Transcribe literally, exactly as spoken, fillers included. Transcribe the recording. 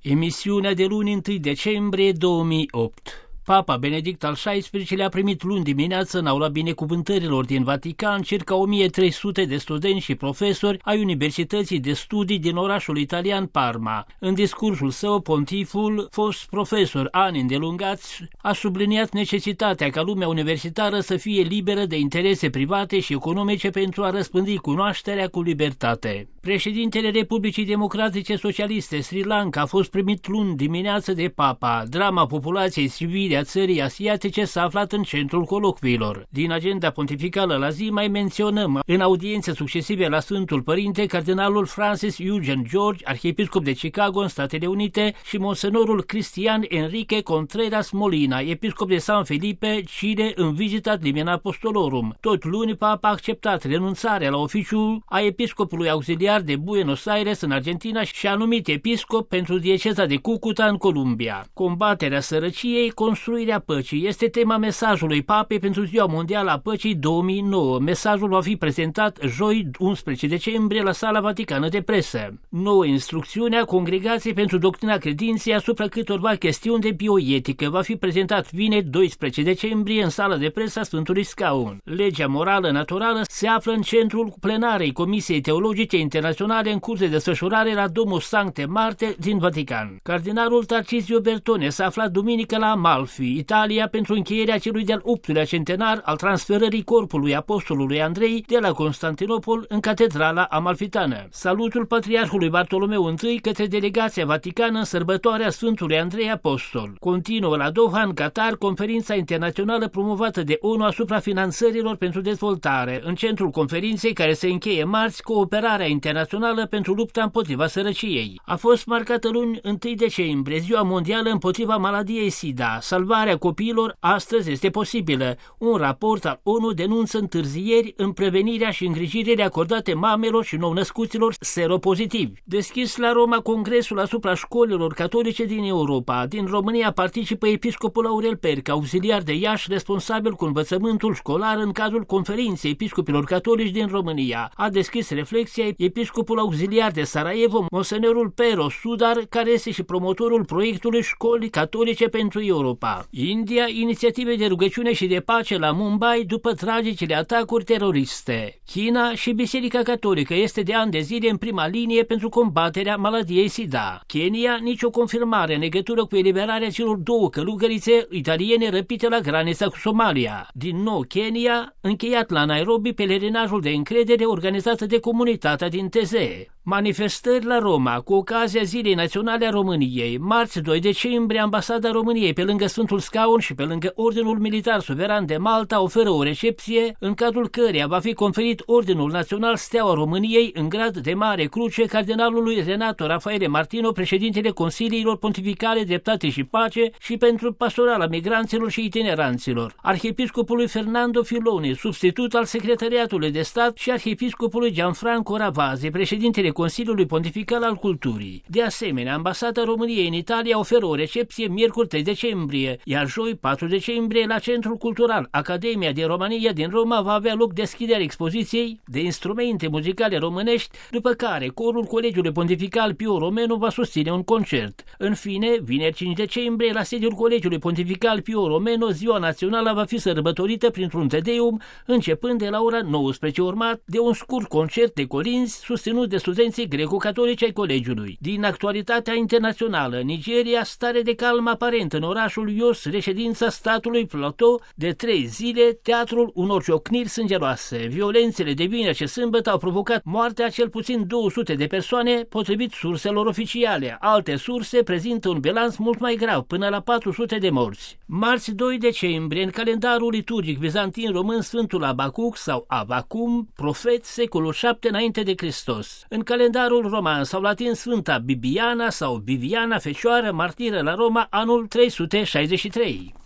Emisiunea de luni întâi decembrie două mii opt. Papa Benedict al șaisprezecelea-lea a primit luni dimineață în aula binecuvântărilor din Vatican circa o mie trei sute de studenți și profesori ai Universității de Studii din orașul italian Parma. În discursul său, pontiful, fost profesor ani îndelungați, a subliniat necesitatea ca lumea universitară să fie liberă de interese private și economice pentru a răspândi cunoașterea cu libertate. Președintele Republicii Democratice Socialiste Sri Lanka a fost primit luni dimineață de Papa. Drama populației civile a țării asiatice s-a aflat în centrul colocviilor. Din agenda pontificală la zi mai menționăm în audiențe succesive la Sfântul Părinte cardinalul Francis Eugene George, arhiepiscop de Chicago în Statele Unite, și monsenorul Cristian Enrique Contreras Molina, episcop de San Felipe, Chile, în vizită ad limina apostolorum. Tot luni, Papa a acceptat renunțarea la oficiul a episcopului auxiliar de Buenos Aires în Argentina și a numit episcop pentru dieceza de Cucuta în Columbia. Combaterea sărăciei, construirea păcii este tema mesajului Papei pentru Ziua Mondială a Păcii două mii nouă. Mesajul va fi prezentat joi unsprezece decembrie la Sala Vaticană de Presă. Nouă instrucțiune a Congregației pentru Doctrina Credinței asupra câtorva chestiuni de bioetică va fi prezentat vineri doisprezece decembrie în Sala de Presă a Sfântului Scaun. Legea morală naturală se află în centrul plenarei Comisiei Teologice Internaționale în curs de desfășurare la Domus Sancte Marte din Vatican. Cardinalul Tarcisio Bertone s-a aflat duminică la Amalfi, Italia, pentru încheierea celui de-al optulea centenar al transferării corpului apostolului Andrei de la Constantinopol în catedrala amalfitană. Salutul Patriarhului Bartolomeu I către delegația vaticană în sărbătoarea Sfântului Andrei Apostol. Continuă la Doha, în Qatar, conferința internațională promovată de ONU asupra finanțărilor pentru dezvoltare. În centrul conferinței, care se încheie marți, cooperarea internațională pentru lupta împotriva sărăciei. A fost marcată luni întâi decembrie, Ziua Mondială împotriva maladiei SIDA. Salvarea copiilor astăzi este posibilă. Un raport al ONU denunță întârzieri în prevenirea și îngrijirile acordate mamelor și nou-născuților seropozitivi. Deschis la Roma Congresul asupra școlilor catolice din Europa. Din România participă episcopul Aurel Perc, auxiliar de Iași, responsabil cu învățământul școlar în cadrul Conferinței Episcopilor Catolici din România. A deschis reflexia episcopul auxiliar de Sarajevo, monsenorul Pero Sudar, care este și promotorul proiectului Școli Catolice pentru Europa. India, inițiative de rugăciune și de pace la Mumbai după tragicele atacuri teroriste. China și Biserica Catolică este de ani de zile în prima linie pentru combaterea maladiei SIDA. Kenya, nicio confirmare în legătură cu eliberarea celor două călugărițe italiene răpite la granița cu Somalia. Din nou Kenya, încheiat la Nairobi pelerinajul de încredere organizat de comunitatea din Teze. Manifestări la Roma cu ocazia Zilei Naționale a României. Marți doi decembrie, Ambasada României pe lângă Sfântul Scaun și pe lângă Ordinul Militar Suveran de Malta oferă o recepție în cadrul căreia va fi conferit Ordinul Național Steaua României în grad de Mare Cruce cardinalului Renato Rafaele Martino, președintele Consiliilor Pontificale Dreptate și Pace și pentru pastorala migranților și itineranților, arhiepiscopului Fernando Filoni, substitut al Secretariatului de Stat, și arhiepiscopului Gianfranco Ravasi, președintele Consiliului Pontifical al Culturii. De asemenea, Ambasada României în Italia oferă o recepție miercuri trei decembrie, iar joi patru decembrie la Centrul Cultural Academia din România din Roma va avea loc deschiderea expoziției de instrumente muzicale românești, după care corul Colegiului Pontifical Pio Romano va susține un concert. În fine, vineri cinci decembrie, la sediul Colegiului Pontifical Pio Romano, Ziua Națională va fi sărbătorită printr-un tedeum, începând de la ora nouăsprezece, urmat de un scurt concert de corinzi susținut de studenții greco-catolici ai colegiului. Din actualitatea internațională, Nigeria, stare de calm aparent în orașul Jos, reședința statului Plateau, de trei zile, teatrul unor ciocniri sângeroase. Violențele de vineri și sâmbătă au provocat moartea cel puțin două sute de persoane, potrivit surselor oficiale. Alte surse prezintă un bilanț mult mai grav, până la patru sute de morți. Marți doi decembrie, în calendarul liturgic bizantin român, Sfântul Abacuc sau Abacum, profet, secolul șapte înainte de Hristos. În calendarul roman sau latin, Sfânta Bibiana sau Biviana, fecioară martiră la Roma, anul trei sute șaizeci și trei.